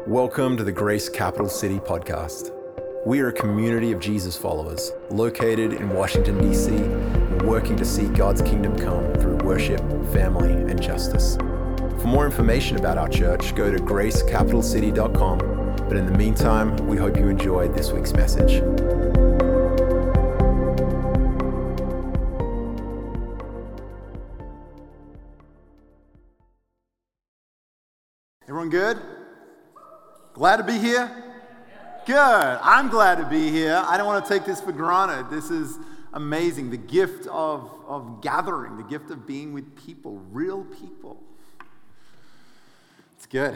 Welcome to the Grace Capital City podcast. We are a community of Jesus followers located in Washington, D.C., working to see God's kingdom come through worship, family, and justice. For more information about our church, go to gracecapitalcity.com. But in the meantime, we hope you enjoyed this week's message. Everyone good? Glad to be here? Good. I'm glad to be here. I don't want to take this for granted. This is amazing. The gift of gathering, the gift of being with people, real people. It's good.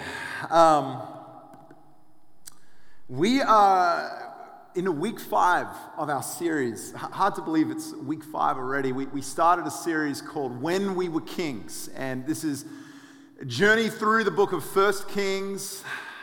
We are in week 5 of our series. Hard to believe it's week 5 already. We started a series called When We Were Kings, and this is a journey through the book of 1 Kings.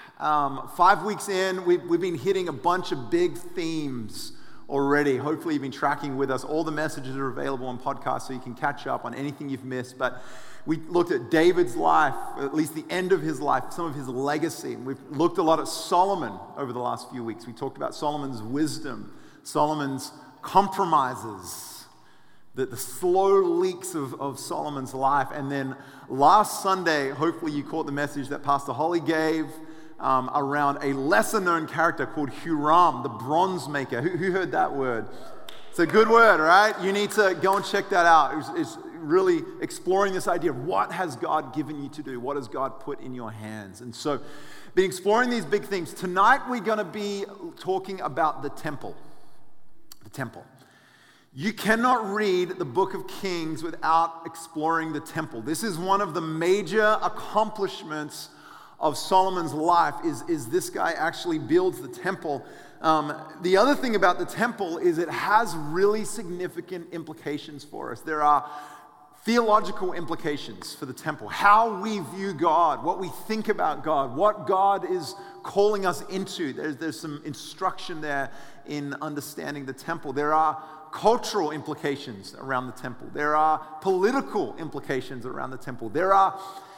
5 weeks in, we've been hitting a bunch of big themes already. Hopefully you've been tracking with us. All the messages are available on podcasts so you can catch up on anything you've missed. But we looked at David's life, at least the end of his life, some of his legacy. And we've looked a lot at Solomon over the last few weeks. We talked about Solomon's wisdom, Solomon's compromises, the slow leaks of Solomon's life. And then last Sunday, hopefully you caught the message that Pastor Holly gave around a lesser-known character called Huram, the bronze maker. Who heard that word? It's a good word, right? You need to go and check that out. It's really exploring this idea of what has God given you to do? What has God put in your hands? And so, been exploring these big themes. Tonight, we're going to be talking about the temple. The temple. You cannot read the book of Kings without exploring the temple. This is one of the major accomplishments of Solomon's life is this guy actually builds the temple. The other thing about the temple is it has really significant implications for us. There are theological implications for the temple. How we view God, what we think about God, what God is calling us into. There's some instruction there in understanding the temple. There are cultural implications around the temple. There are political implications around the temple. There are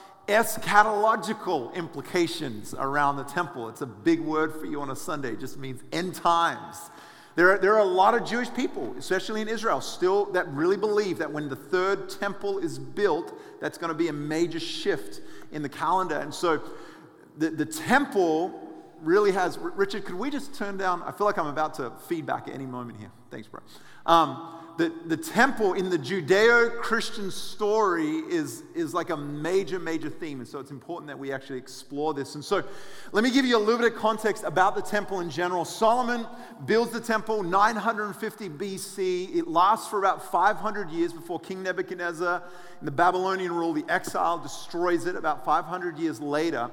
eschatological implications around the temple. It's a big word for you on a Sunday. It just means end times. There are a lot of Jewish people, especially in Israel, still that really believe that when the third temple is built, that's going to be a major shift in the calendar. And so the temple really has... Richard, could we just turn down... I feel like I'm about to feedback at any moment here. Thanks, bro. The temple in the Judeo-Christian story is like a major theme, and so it's important that we actually explore this. And so let me give you a little bit of context about the temple in general. Solomon builds the temple 950 BC. It lasts for about 500 years before King Nebuchadnezzar, in the Babylonian rule, the exile, destroys it about 500 years later.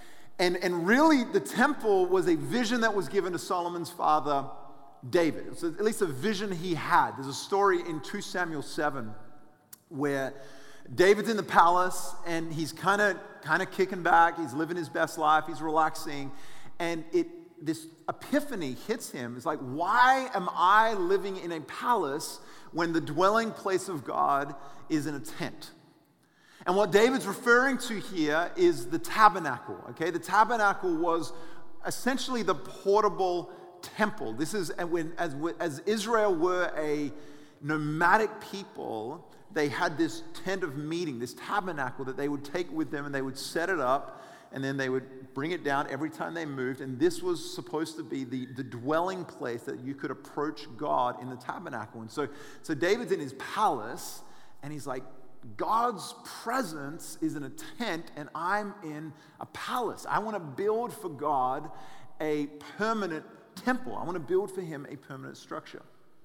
And really, the temple was a vision that was given to Solomon's father, David. It's at least a vision he had. There's a story in 2 Samuel 7 where David's in the palace and he's kind of kicking back. He's living his best life. He's relaxing. And this epiphany hits him. It's like, why am I living in a palace when the dwelling place of God is in a tent? And what David's referring to here is the tabernacle. Okay, the tabernacle was essentially the portable temple. This is as Israel were a nomadic people, they had this tent of meeting, this tabernacle that they would take with them, and they would set it up, and then they would bring it down every time they moved. And this was supposed to be the dwelling place that you could approach God in the tabernacle. And so David's in his palace, and he's like, God's presence is in a tent, and I'm in a palace. I want to build for God a permanent temple. I want to build for him a permanent structure.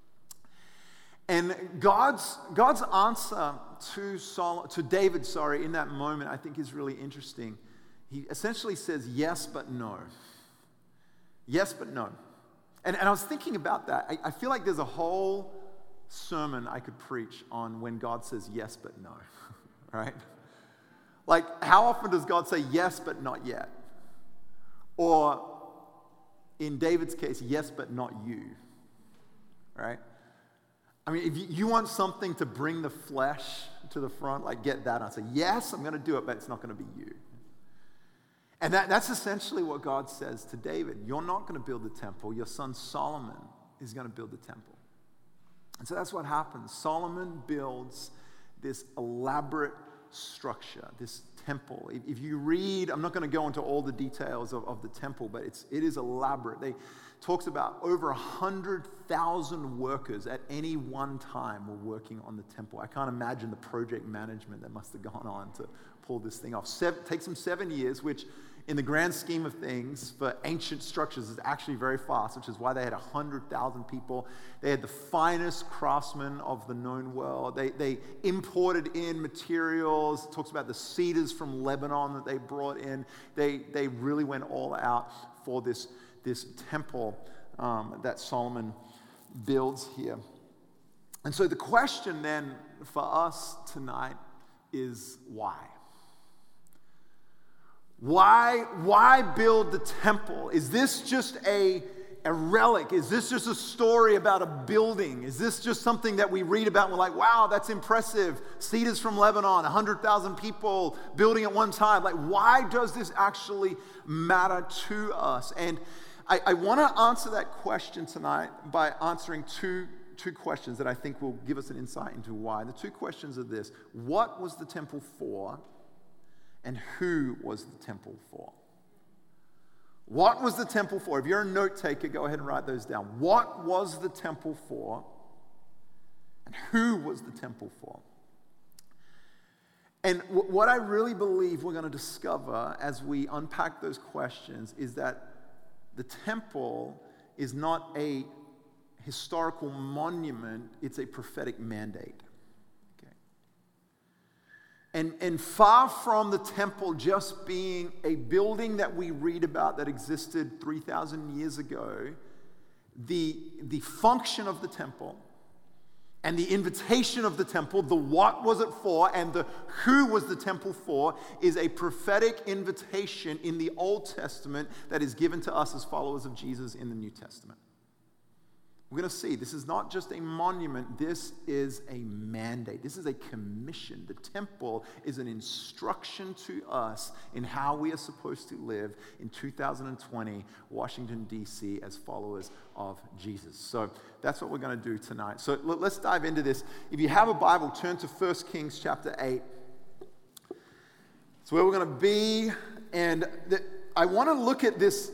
And God's answer to David, in that moment, I think is really interesting. He essentially says yes, but no. Yes, but no. And I was thinking about that. I feel like there's a whole sermon I could preach on when God says yes, but no, right? Like, how often does God say yes, but not yet? Or in David's case, yes, but not you, right? I mean, if you want something to bring the flesh to the front, like get that answer. Yes, I'm going to do it, but it's not going to be you. And that's essentially what God says to David. You're not going to build the temple. Your son Solomon is going to build the temple. And so that's what happens. Solomon builds this elaborate structure, this temple. If you read, I'm not going to go into all the details of the temple, but it is elaborate. They talks about over 100,000 workers at any one time were working on the temple. I can't imagine the project management that must have gone on to pull this thing off. Takes them 7 years, which in the grand scheme of things for ancient structures is actually very fast, which is why they had 100,000 people. They had the finest craftsmen of the known world. They imported in materials. It talks about the cedars from Lebanon that they brought in. They really went all out for this temple that Solomon builds here. And so the question then for us tonight is why? Why build the temple? Is this just a relic? Is this just a story about a building? Is this just something that we read about and we're like, wow, that's impressive. Cedars from Lebanon, 100,000 people building at one time. Like, why does this actually matter to us? And I want to answer that question tonight by answering two questions that I think will give us an insight into why. The two questions are this: what was the temple for? And who was the temple for? What was the temple for? If you're a note taker, go ahead and write those down. What was the temple for? And who was the temple for? And what I really believe we're going to discover as we unpack those questions is that the temple is not a historical monument, it's a prophetic mandate. And far from the temple just being a building that we read about that existed 3,000 years ago, the function of the temple and the invitation of the temple, the what was it for and the who was the temple for, is a prophetic invitation in the Old Testament that is given to us as followers of Jesus in the New Testament. We're going to see this is not just a monument, this is a mandate. This is a commission. The temple is an instruction to us in how we are supposed to live in 2020, Washington, D.C., as followers of Jesus. So that's what we're going to do tonight. So let's dive into this. If you have a Bible, turn to 1 Kings chapter 8. It's where we're going to be. And I want to look at this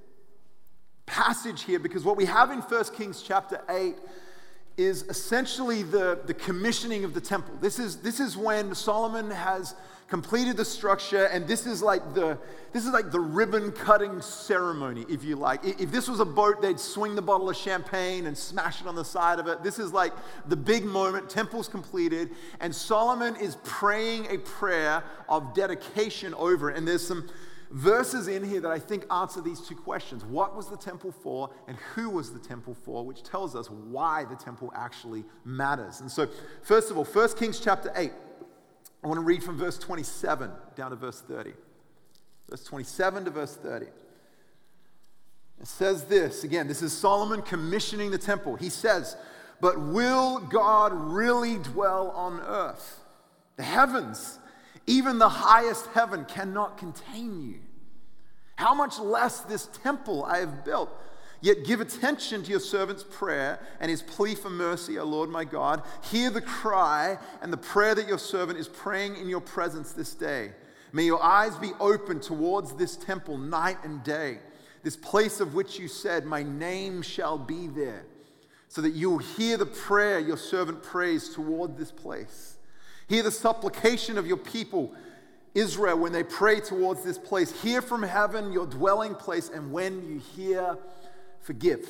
passage here because what we have in 1 Kings chapter 8 is essentially the commissioning of the temple. This is when Solomon has completed the structure, and this is like the ribbon cutting ceremony, if you like. If this was a boat, they'd swing the bottle of champagne and smash it on the side of it. This is like the big moment. Temple's completed, and Solomon is praying a prayer of dedication over it. And there's some verses in here that I think answer these two questions. What was the temple for and who was the temple for, which tells us why the temple actually matters. And so, first of all, 1 Kings chapter 8. I want to read from verse 27 down to verse 30. Verse 27 to verse 30. It says this, again, this is Solomon commissioning the temple. He says, "But will God really dwell on earth? The heavens, even the highest heaven, cannot contain you. How much less this temple I have built? Yet give attention to your servant's prayer and his plea for mercy, O Lord my God. Hear the cry and the prayer that your servant is praying in your presence this day. May your eyes be open towards this temple night and day, this place of which you said, my name shall be there, so that you will hear the prayer your servant prays toward this place. Hear the supplication of your people, Israel, when they pray towards this place. Hear from heaven your dwelling place, and when you hear, forgive."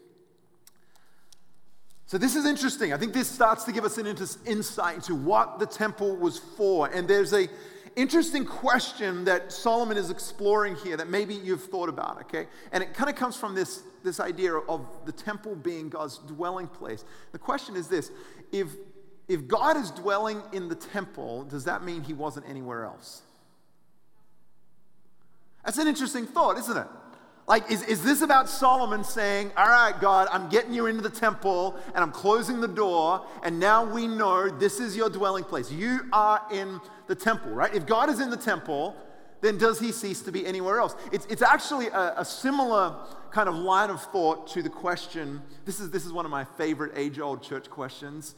So this is interesting. I think this starts to give us an insight into what the temple was for. And there's an interesting question that Solomon is exploring here that maybe you've thought about, okay? And it kind of comes from this idea of the temple being God's dwelling place. The question is this: If God is dwelling in the temple, does that mean he wasn't anywhere else? That's an interesting thought, isn't it? Like, is this about Solomon saying, all right, God, I'm getting you into the temple and I'm closing the door, and now we know this is your dwelling place. You are in the temple, right? If God is in the temple, then does he cease to be anywhere else? It's actually a similar kind of line of thought to the question, this is one of my favorite age-old church questions.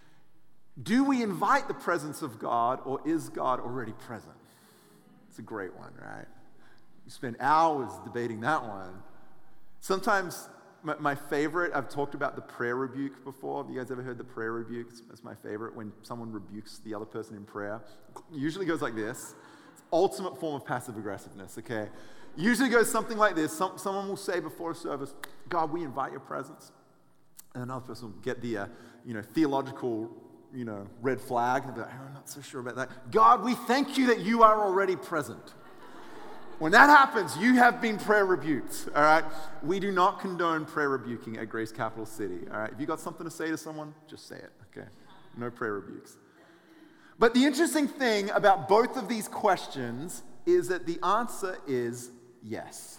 Do we invite the presence of God, or is God already present? It's a great one, right? We spend hours debating that one. Sometimes my favorite, I've talked about the prayer rebuke before. Have you guys ever heard the prayer rebuke? It's my favorite, when someone rebukes the other person in prayer. It usually goes like this. It's ultimate form of passive aggressiveness, okay? Usually goes something like this. Someone will say before a service, God, we invite your presence. And another person will get the theological red flag. And they'll be like, I'm not so sure about that. God, we thank you that you are already present. When that happens, you have been prayer rebuked, all right? We do not condone prayer rebuking at Grace Capital City, all right? If you got something to say to someone, just say it, okay? No prayer rebukes. But the interesting thing about both of these questions is that the answer is yes.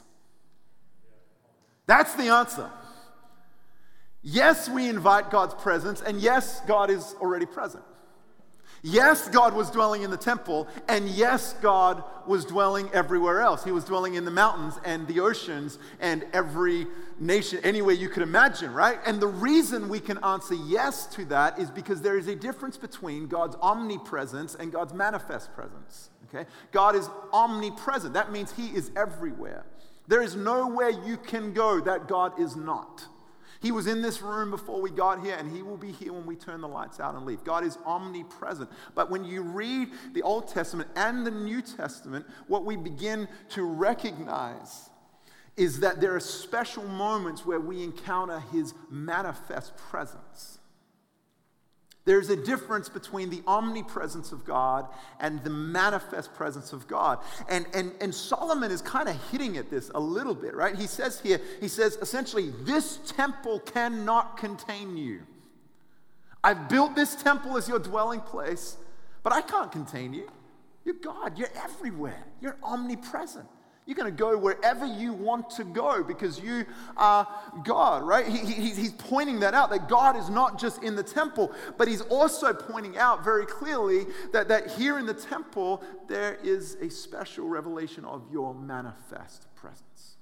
That's the answer. Yes, we invite God's presence, and yes, God is already present. Yes, God was dwelling in the temple, and yes, God was dwelling everywhere else. He was dwelling in the mountains and the oceans and every nation, anywhere you could imagine, right? And the reason we can answer yes to that is because there is a difference between God's omnipresence and God's manifest presence, okay? God is omnipresent. That means he is everywhere. There is nowhere you can go that God is not. He was in this room before we got here, and he will be here when we turn the lights out and leave. God is omnipresent. But when you read the Old Testament and the New Testament, what we begin to recognize is that there are special moments where we encounter his manifest presence. There's a difference between the omnipresence of God and the manifest presence of God. And Solomon is kind of hitting at this a little bit, right? He says essentially, this temple cannot contain you. I've built this temple as your dwelling place, but I can't contain you. You're God. You're everywhere. You're omnipresent. You're going to go wherever you want to go because you are God, right? He's pointing that out, that God is not just in the temple, but he's also pointing out very clearly that here in the temple, there is a special revelation of your manifest presence.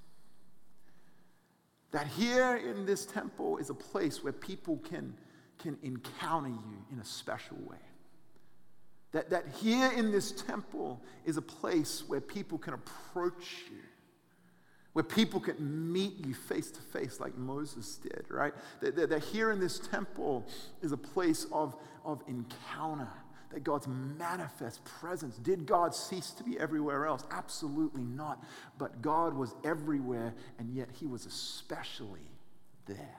That here in this temple is a place where people can encounter you in a special way. That here in this temple is a place where people can approach you, where people can meet you face to face like Moses did, right? That here in this temple is a place of encounter, that God's manifest presence. Did God cease to be everywhere else? Absolutely not. But God was everywhere, and yet he was especially there.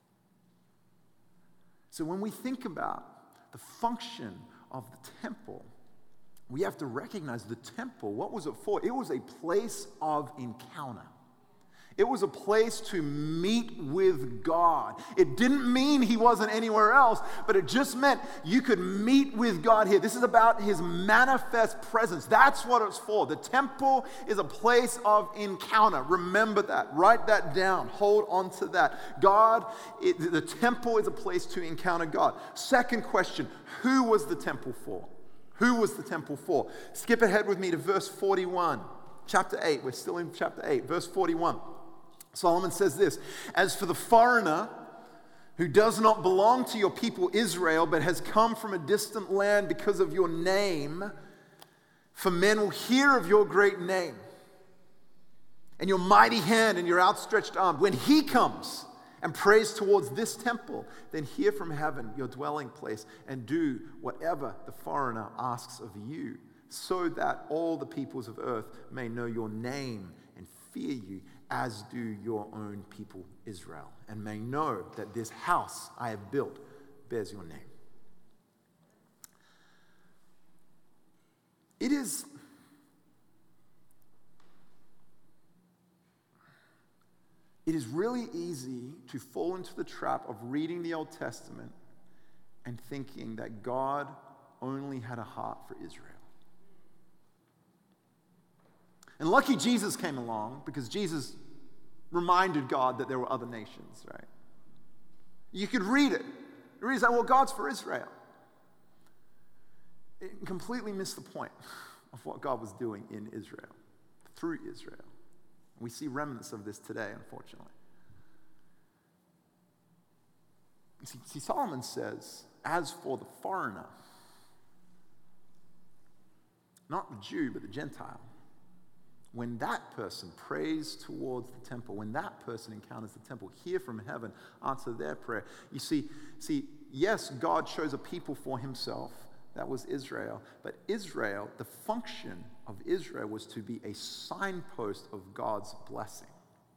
So when we think about the function of the temple, we have to recognize the temple. What was it for? It was a place of encounter. It was a place to meet with God. It didn't mean he wasn't anywhere else, but it just meant you could meet with God here. This is about his manifest presence. That's what it's for. The temple is a place of encounter. Remember that. Write that down. Hold on to that. The temple is a place to encounter God. Second question, who was the temple for? Who was the temple for? Skip ahead with me to verse 41. Chapter 8. We're still in chapter 8. Verse 41. Solomon says this, as for the foreigner who does not belong to your people Israel, but has come from a distant land because of your name, for men will hear of your great name and your mighty hand and your outstretched arm. When he comes and prays towards this temple, then hear from heaven your dwelling place and do whatever the foreigner asks of you, so that all the peoples of earth may know your name and fear you, as do your own people Israel, and may know that this house I have built bears your name. It is really easy to fall into the trap of reading the Old Testament and thinking that God only had a heart for Israel. And lucky Jesus came along, because Jesus reminded God that there were other nations, right? You could read it. You read it, well, God's for Israel. It completely missed the point of what God was doing in Israel, through Israel. We see remnants of this today, unfortunately. See, Solomon says, as for the foreigner, not the Jew, but the Gentile, when that person prays towards the temple, when that person encounters the temple, hear from heaven, answer their prayer. You see, yes, God chose a people for himself. That was Israel. But Israel, the function of Israel was to be a signpost of God's blessing.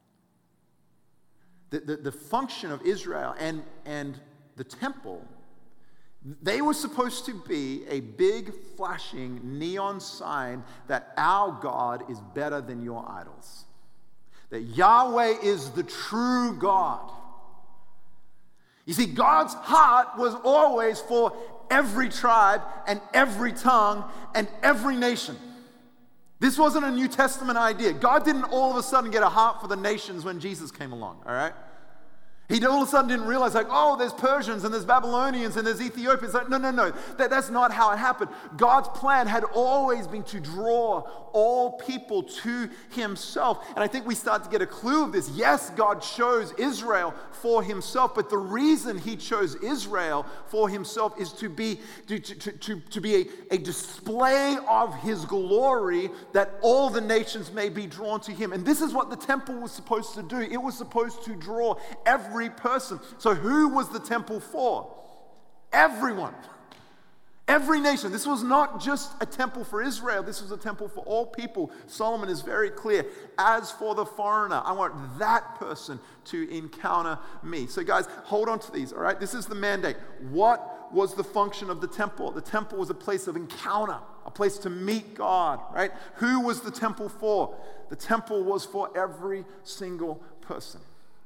The function of Israel and the temple, they were supposed to be a big flashing neon sign that our God is better than your idols. That Yahweh is the true God. You see, God's heart was always for every tribe and every tongue and every nation. This wasn't a New Testament idea. God didn't all of a sudden get a heart for the nations when Jesus came along, all right? He all of a sudden didn't realize, like, oh, there's Persians and there's Babylonians and there's Ethiopians. Like, no. That's not how it happened. God's plan had always been to draw all people to himself. And I think we start to get a clue of this. Yes, God chose Israel for himself, but the reason he chose Israel for himself is to be a display of his glory, that all the nations may be drawn to him. And this is what the temple was supposed to do. It was supposed to draw every person. So who was the temple for? Everyone. Every nation. This was not just a temple for Israel. This was a temple for all people. Solomon is very clear. As for the foreigner, I want that person to encounter me. So guys, hold on to these, all right? This is the mandate. What was the function of the temple? The temple was a place of encounter, a place to meet God, right? Who was the temple for? The temple was for every single person.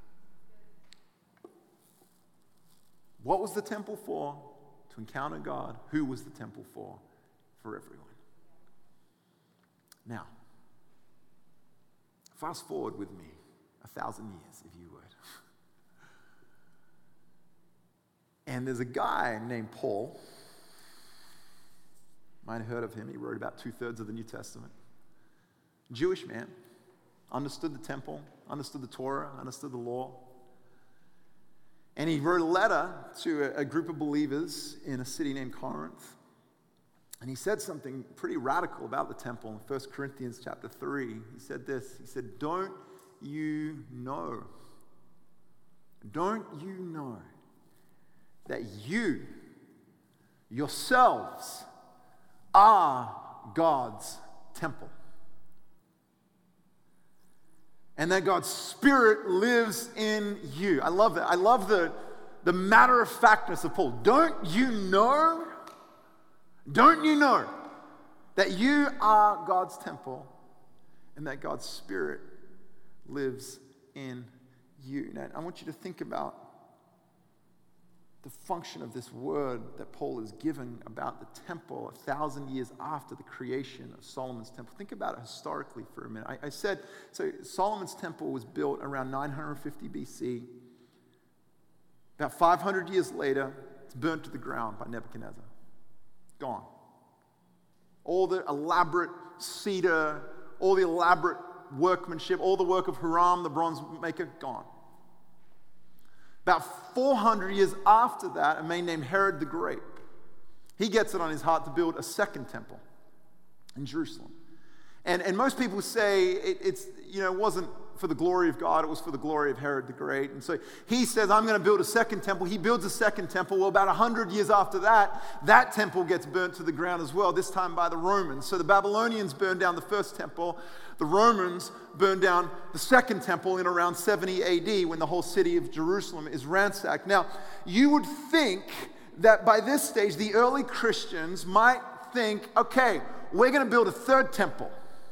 What was the temple for? To encounter God. Who was the temple for? For everyone. Now, fast forward with me 1,000 years, if you would. And there's a guy named Paul. Might have heard of him. He wrote about 2/3 of the New Testament. Jewish man. Understood the temple. Understood the Torah. Understood the law. And he wrote a letter to a group of believers in a city named Corinth. And he said something pretty radical about the temple in 1 Corinthians chapter 3. He said this. He said, don't you know that you yourselves are God's temple? And that God's Spirit lives in you. I love that. I love the matter-of-factness of Paul. Don't you know that you are God's temple and that God's Spirit lives in you? Now, I want you to think about the function of this word that Paul is given about the temple 1,000 years after the creation of Solomon's temple. Think about it historically for a minute. I said, so Solomon's temple was built around 950 BC. About 500 years later, it's burnt to the ground by Nebuchadnezzar. Gone. All the elaborate cedar, all the elaborate workmanship, all the work of Hiram, the bronze maker, gone. About 400 years after that, a man named Herod the Great, he gets it on his heart to build a second temple in Jerusalem. And most people say it wasn't for the glory of God, it was for the glory of Herod the Great. And so he says, I'm going to build a second temple. He builds a second temple. Well, about 100 years after that, that temple gets burnt to the ground as well, this time by the Romans. So the Babylonians burned down the first temple. The Romans burned down the second temple in around 70 AD when the whole city of Jerusalem is ransacked. Now, you would think that by this stage, the early Christians might think, okay, we're going to build a third temple.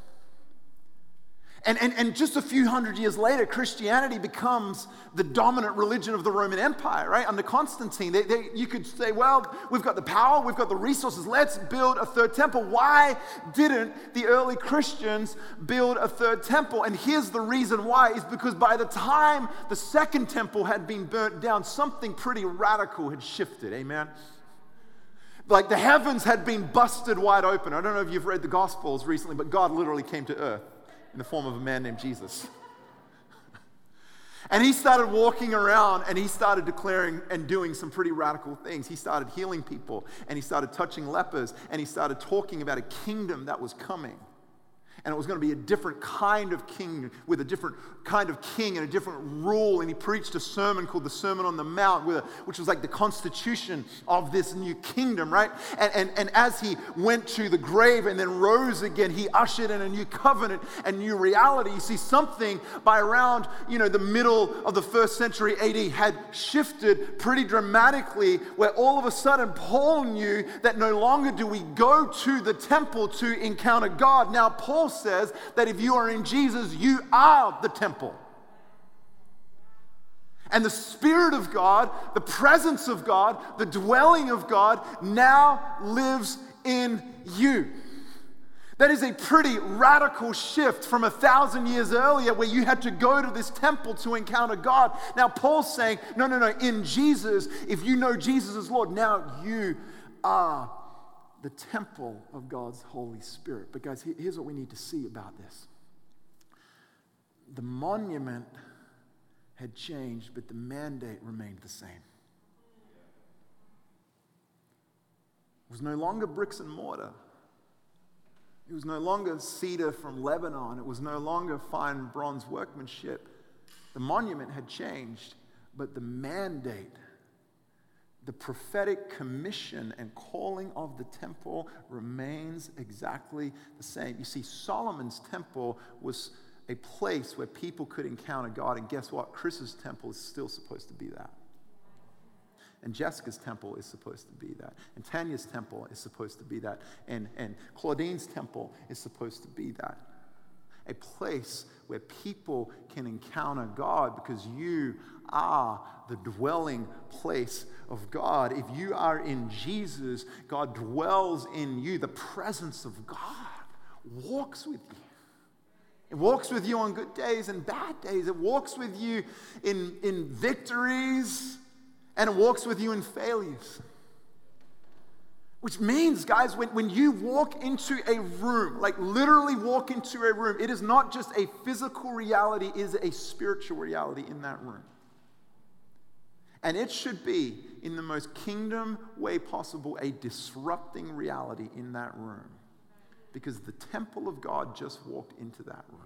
And just a few hundred years later, Christianity becomes the dominant religion of the Roman Empire, right? Under Constantine, you could say, well, we've got the power, we've got the resources, let's build a third temple. Why didn't the early Christians build a third temple? And here's the reason why, is because by the time the second temple had been burnt down, something pretty radical had shifted, amen? Like the heavens had been busted wide open. I don't know if you've read the Gospels recently, but God literally came to earth in the form of a man named Jesus. And he started walking around and he started declaring and doing some pretty radical things. He started healing people and he started touching lepers and he started talking about a kingdom that was coming. And it was going to be a different kind of king with a different kind of king and a different rule. And he preached a sermon called the Sermon on the Mount, which was like the constitution of this new kingdom, right? And as he went to the grave and then rose again, he ushered in a new covenant and new reality. You see, something by around, the middle of the first century AD had shifted pretty dramatically, where all of a sudden Paul knew that no longer do we go to the temple to encounter God. Now Paul says that if you are in Jesus, you are the temple. And the Spirit of God, the presence of God, the dwelling of God now lives in you. That is a pretty radical shift from 1,000 years earlier where you had to go to this temple to encounter God. Now Paul's saying, no, in Jesus, if you know Jesus as Lord, now you are the temple of God's Holy Spirit. But guys, here's what we need to see about this. The monument had changed, but the mandate remained the same. It was no longer bricks and mortar. It was no longer cedar from Lebanon. It was no longer fine bronze workmanship. The monument had changed, but the mandate, the prophetic commission and calling of the temple remains exactly the same. You see, Solomon's temple was a place where people could encounter God, and guess what? Chris's temple is still supposed to be that. And Jessica's temple is supposed to be that. And Tanya's temple is supposed to be that. And Claudine's temple is supposed to be that. A place where people can encounter God because you are the dwelling place of God. If you are in Jesus, God dwells in you. The presence of God walks with you. It walks with you on good days and bad days. It walks with you in victories, and it walks with you in failures. Which means, guys, when you walk into a room, like literally walk into a room, it is not just a physical reality, it is a spiritual reality in that room. And it should be, in the most kingdom way possible, a disrupting reality in that room. Because the temple of God just walked into that room.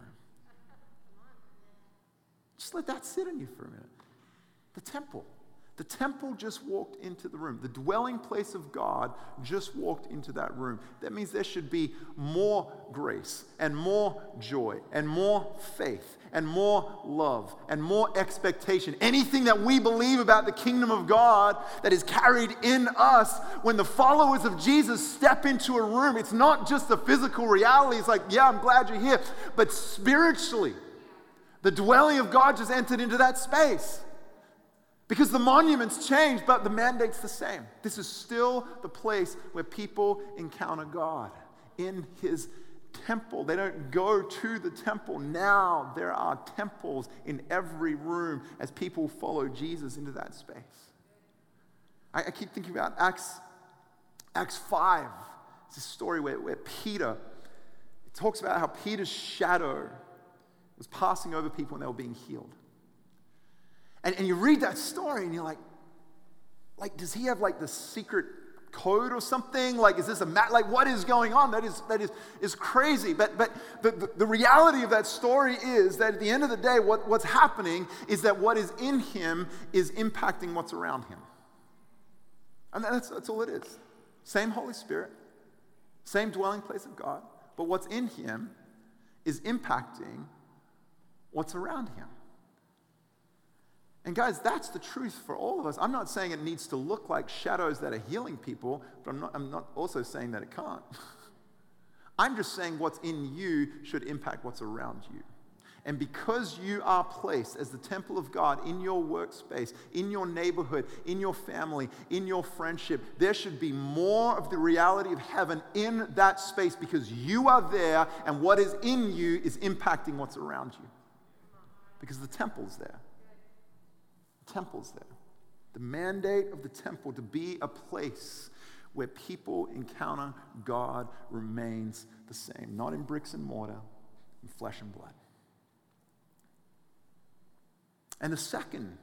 Just let that sit in you for a minute. The temple. The temple just walked into the room. The dwelling place of God just walked into that room. That means there should be more grace and more joy and more faith and more love and more expectation. Anything that we believe about the kingdom of God that is carried in us when the followers of Jesus step into a room, it's not just the physical reality. It's like, yeah, I'm glad you're here. But spiritually, the dwelling of God just entered into that space. Because the monument's changed, but the mandate's the same. This is still the place where people encounter God, in his temple. They don't go to the temple. Now there are temples in every room as people follow Jesus into that space. I keep thinking about Acts 5. It's a story where Peter, it talks about how Peter's shadow was passing over people and they were being healed. And you read that story and you're like, does he have like the secret code or something? Like, is this like what is going on? That is crazy. But the reality of that story is that at the end of the day, what's happening is that what is in him is impacting what's around him. And that's all it is. Same Holy Spirit, same dwelling place of God, but what's in him is impacting what's around him. And guys, that's the truth for all of us. I'm not saying it needs to look like shadows that are healing people, but I'm not also saying that it can't. I'm just saying what's in you should impact what's around you. And because you are placed as the temple of God in your workspace, in your neighborhood, in your family, in your friendship, there should be more of the reality of heaven in that space because you are there and what is in you is impacting what's around you. Because the temple's there. Temple's there. The mandate of the temple to be a place where people encounter God remains the same, not in bricks and mortar, in flesh and blood. And the second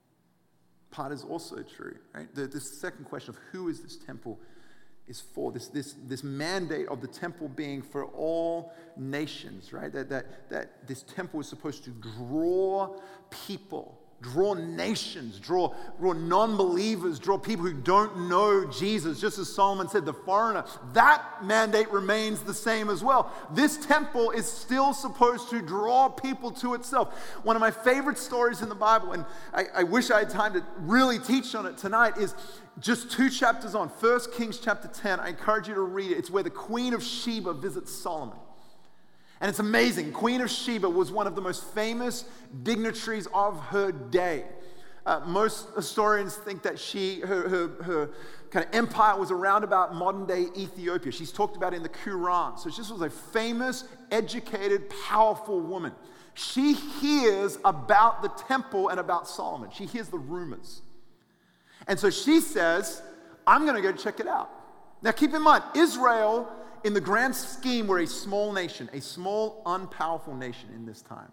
part is also true, right? The second question of who is this temple is for, this mandate of the temple being for all nations, right? That this temple is supposed to draw people, draw nations, draw non-believers, draw people who don't know Jesus. Just as Solomon said, the foreigner, that mandate remains the same as well. This temple is still supposed to draw people to itself. One of my favorite stories in the Bible, and I wish I had time to really teach on it tonight, is just 2 chapters on, 1 Kings chapter 10. I encourage you to read it. It's where the Queen of Sheba visits Solomon. And it's amazing. Queen of Sheba was one of the most famous dignitaries of her day. Most historians think that her kind of empire was around about modern-day Ethiopia. She's talked about in the Quran. So she was a famous, educated, powerful woman. She hears about the temple and about Solomon. She hears the rumors. And so she says, I'm going to go check it out. Now keep in mind, Israel, in the grand scheme, were a small nation, a small, unpowerful nation in this time.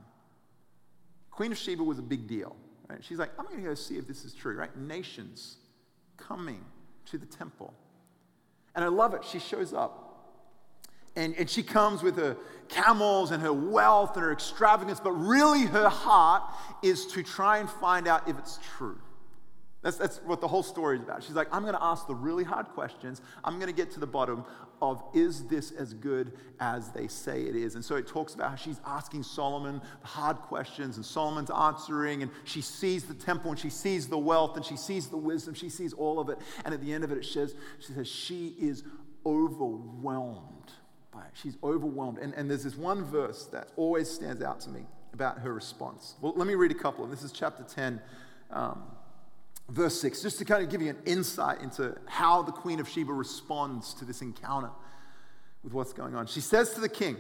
Queen of Sheba was a big deal. Right? She's like, I'm going to go see if this is true, right? Nations coming to the temple. And I love it. She shows up. And she comes with her camels and her wealth and her extravagance, but really her heart is to try and find out if it's true. That's what the whole story is about. She's like, I'm going to ask the really hard questions. I'm going to get to the bottom of, is this as good as they say it is? And so it talks about how she's asking Solomon the hard questions, and Solomon's answering, and she sees the temple, and she sees the wealth, and she sees the wisdom, she sees all of it. And at the end of it, she says she is overwhelmed by it. She's overwhelmed. And there's this one verse that always stands out to me about her response. Well, let me read a couple. And this is chapter 10, verse 6, just to kind of give you an insight into how the Queen of Sheba responds to this encounter with what's going on. She said to the king,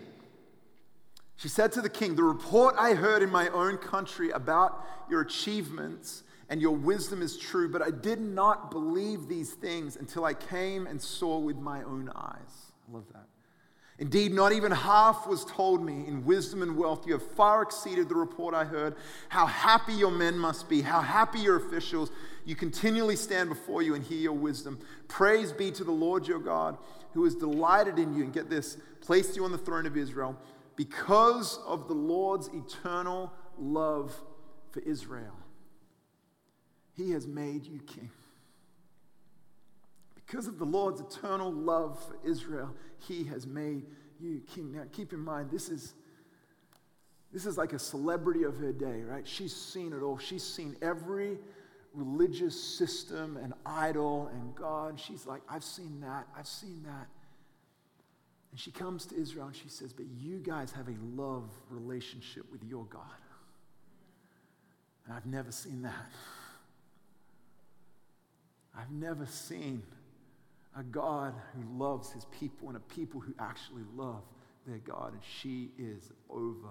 the report I heard in my own country about your achievements and your wisdom is true, but I did not believe these things until I came and saw with my own eyes. I love that. Indeed, not even half was told me. In wisdom and wealth, you have far exceeded the report I heard. How happy your men must be. How happy your officials. You continually stand before you and hear your wisdom. Praise be to the Lord your God, who has delighted in you, and get this, placed you on the throne of Israel, because of the Lord's eternal love for Israel. He has made you king. Because of the Lord's eternal love for Israel, he has made you king. Now, keep in mind, this is like a celebrity of her day, right? She's seen it all. She's seen every religious system and idol and God. She's like, I've seen that. I've seen that. And she comes to Israel and she says, but you guys have a love relationship with your God. And I've never seen that. I've never seen a God who loves his people and a people who actually love their God. And she is overwhelmed.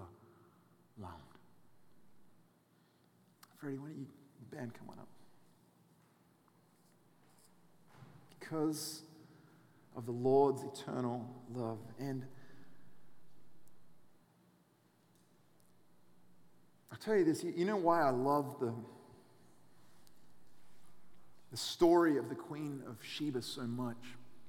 Freddie, why don't you, band, come on up. Because of the Lord's eternal love. And I'll tell you this, you know why I love the story of the Queen of Sheba so much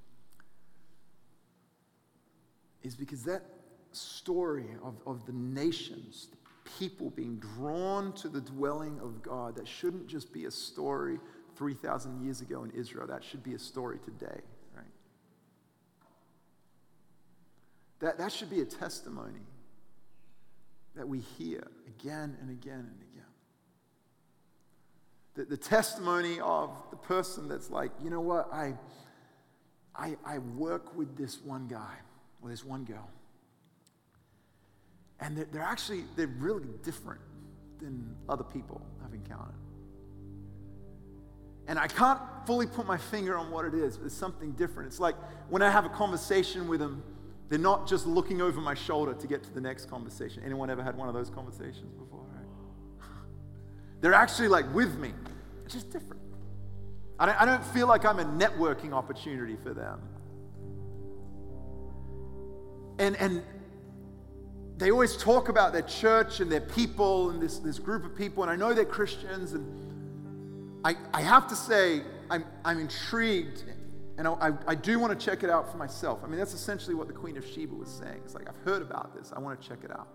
is because that story of the nations, the people being drawn to the dwelling of God, that shouldn't just be a story 3,000 years ago in Israel. That should be a story today, right? That should be a testimony that we hear again and again and again. The testimony of the person that's like, you know what, I work with this one guy or this one girl. And they're really different than other people I've encountered. And I can't fully put my finger on what it is, but it's something different. It's like when I have a conversation with them, they're not just looking over my shoulder to get to the next conversation. Anyone ever had one of those conversations before, right? They're actually like with me. It's just different. I don't feel like I'm a networking opportunity for them. And they always talk about their church and their people and this group of people, and I know they're Christians, and I have to say I'm intrigued, and I do want to check it out for myself. I mean, that's essentially what the Queen of Sheba was saying. It's like, I've heard about this. I want to check it out.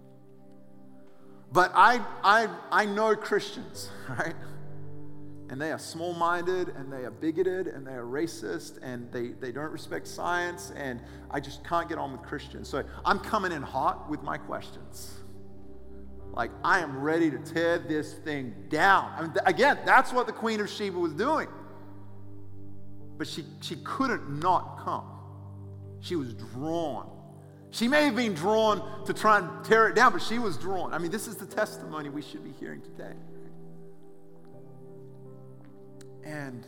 But I know Christians, right? And they are small-minded, and they are bigoted, and they are racist, and they don't respect science, and I just can't get on with Christians. So I'm coming in hot with my questions. Like, I am ready to tear this thing down. I mean, again, that's what the Queen of Sheba was doing. But she couldn't not come. She was drawn. She may have been drawn to try and tear it down, but she was drawn. I mean, this is the testimony we should be hearing today. And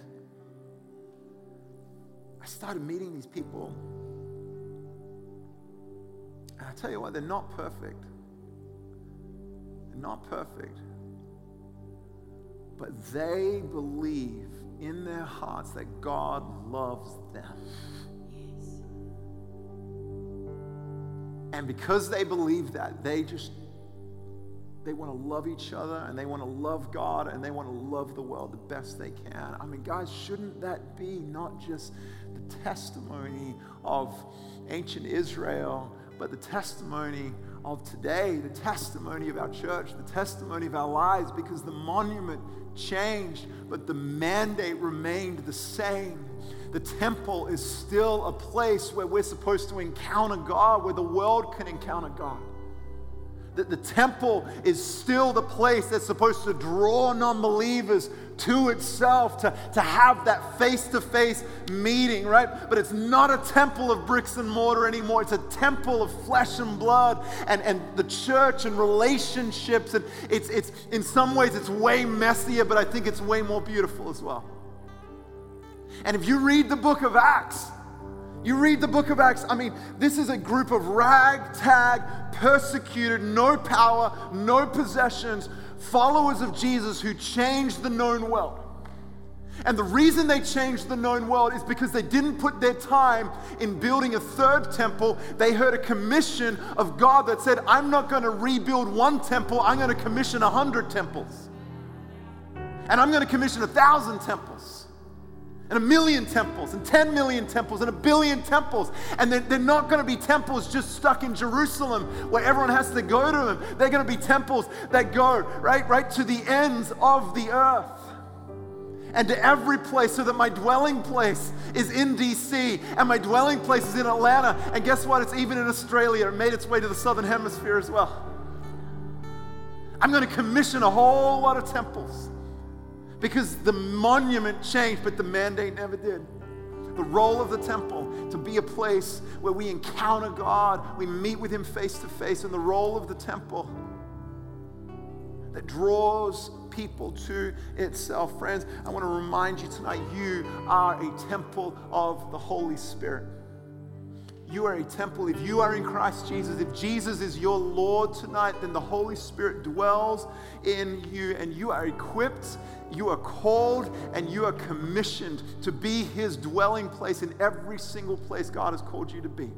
I started meeting these people. And I tell you what, they're not perfect. They're not perfect. But they believe in their hearts that God loves them. Yes. And because they believe that, they want to love each other, and they want to love God, and they want to love the world the best they can. I mean, guys, shouldn't that be not just the testimony of ancient Israel, but the testimony of today, the testimony of our church, the testimony of our lives? Because the monument changed, but the mandate remained the same. The temple is still a place where we're supposed to encounter God, where the world can encounter God. That the temple is still the place that's supposed to draw non-believers to itself, to have that face-to-face meeting, right? But it's not a temple of bricks and mortar anymore. It's a temple of flesh and blood and the church and relationships. And it's in some ways it's way messier, but I think it's way more beautiful as well. And if you read the book of Acts, I mean, this is a group of ragtag, persecuted, no power, no possessions, followers of Jesus who changed the known world. And the reason they changed the known world is because they didn't put their time in building a third temple. They heard a commission of God that said, I'm not going to rebuild one temple, I'm going to commission 100 temples. And I'm going to commission 1,000 temples. And 1 million temples, and 10 million temples, and 1 billion temples. And they're not going to be temples just stuck in Jerusalem where everyone has to go to them. They're going to be temples that go right to the ends of the earth. And to every place, so that my dwelling place is in DC, and my dwelling place is in Atlanta. And guess what? It's even in Australia. It made its way to the Southern Hemisphere as well. I'm going to commission a whole lot of temples. Because the monument changed, but the mandate never did. The role of the temple, to be a place where we encounter God, we meet with Him face to face, and the role of the temple that draws people to itself. Friends, I want to remind you tonight, you are a temple of the Holy Spirit. You are a temple. If you are in Christ Jesus, if Jesus is your Lord tonight, then the Holy Spirit dwells in you, and you are equipped, you are called, and you are commissioned to be His dwelling place in every single place God has called you to be.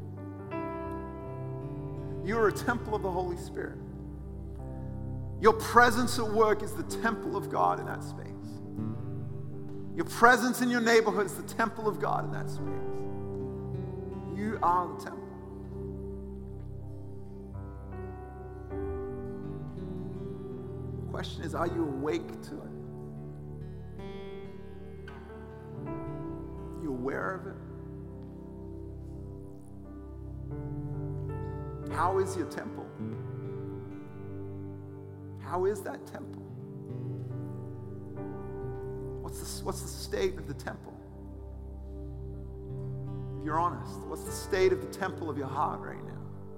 You are a temple of the Holy Spirit. Your presence at work is the temple of God in that space. Your presence in your neighborhood is the temple of God in that space. You are the temple. The question is, are you awake to it? Are you aware of it? How is your temple? How is that temple? What's the state of the temple? If you're honest, what's the state of the temple of your heart right now?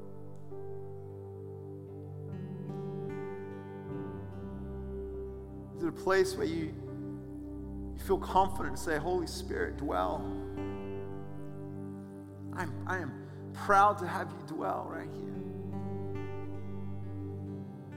Is it a place where you feel confident to say, Holy Spirit, dwell? I am proud to have you dwell right here.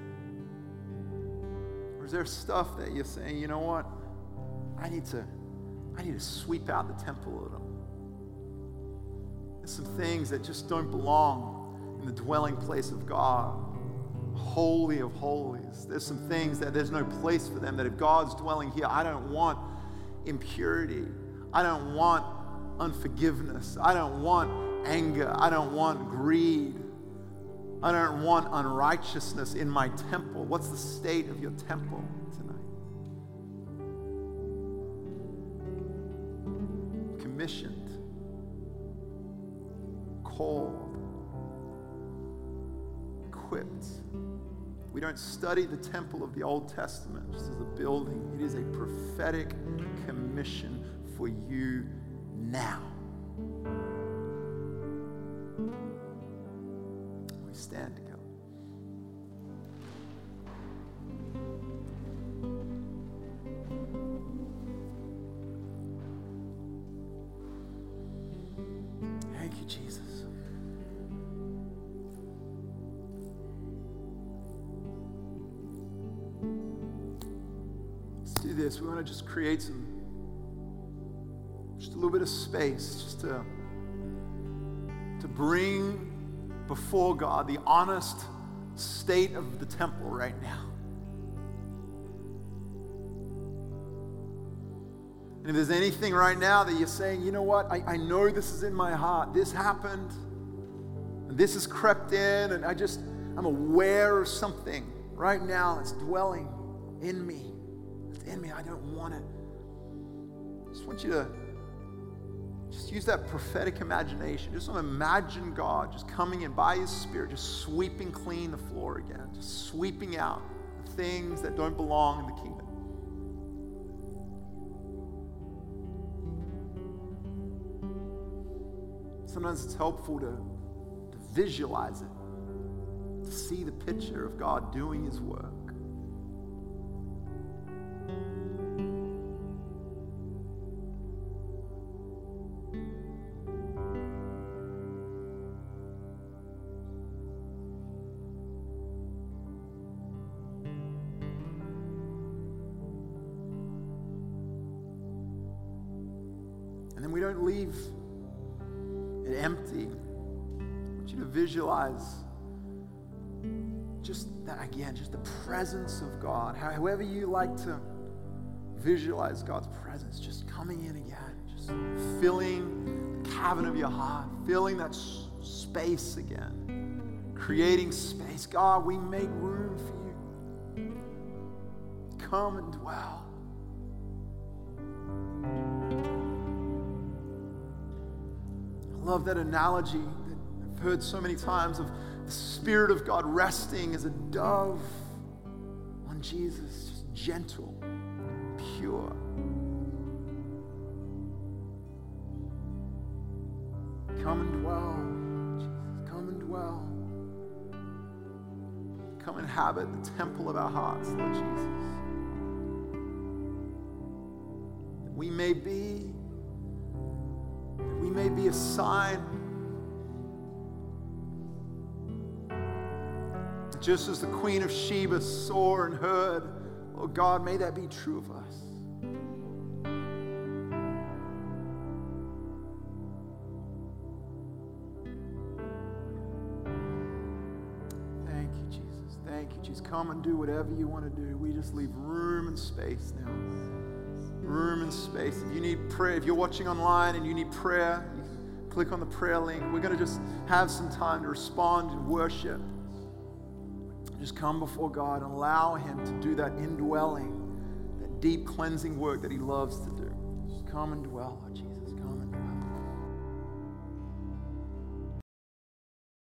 Or is there stuff that you're saying, you know what? I need to I need to sweep out the temple a little. There's some things that just don't belong in the dwelling place of God, holy of holies. There's some things that there's no place for them, that if God's dwelling here, I don't want impurity. I don't want unforgiveness. I don't want anger. I don't want greed. I don't want unrighteousness in my temple. What's the state of your temple tonight? Commissioned, called, equipped. We don't study the temple of the Old Testament just as a building. It is a prophetic commission for you now. We stand together. Thank you, Jesus. Let's do this. We want to just create just a little bit of space, just to bring before God the honest state of the temple right now. And if there's anything right now that you're saying, you know what, I know this is in my heart, this happened, and this has crept in, and I'm aware of something right now that's dwelling in me. It's in me, I don't want it. I just want you to just use that prophetic imagination. Just imagine God just coming in by His Spirit, just sweeping clean the floor again, just sweeping out the things that don't belong in the kingdom. Sometimes it's helpful to visualize it, to see the picture of God doing His work. And then we don't leave it empty. I want you to visualize just that again, just the presence of God. However you like to visualize God's presence, just coming in again, just filling the cavern of your heart, filling that space again, creating space. God, we make room for you. Come and dwell. I love that analogy that I've heard so many times of the Spirit of God resting as a dove on Jesus, just gentle, pure. Come and dwell, Jesus, come and dwell. Come inhabit the temple of our hearts, Lord Jesus. That we may be a sign, just as the Queen of Sheba saw and heard. Oh God, may that be true of us. Thank you, Jesus. Thank you, Jesus. Come and do whatever you want to do. We just leave room and space now. Room and space. If you need prayer, if you're watching online and you need prayer, you can click on the prayer link. We're going to just have some time to respond and worship. Just come before God and allow Him to do that indwelling, that deep cleansing work that He loves to do. Just come and dwell, Lord Jesus. Come and dwell.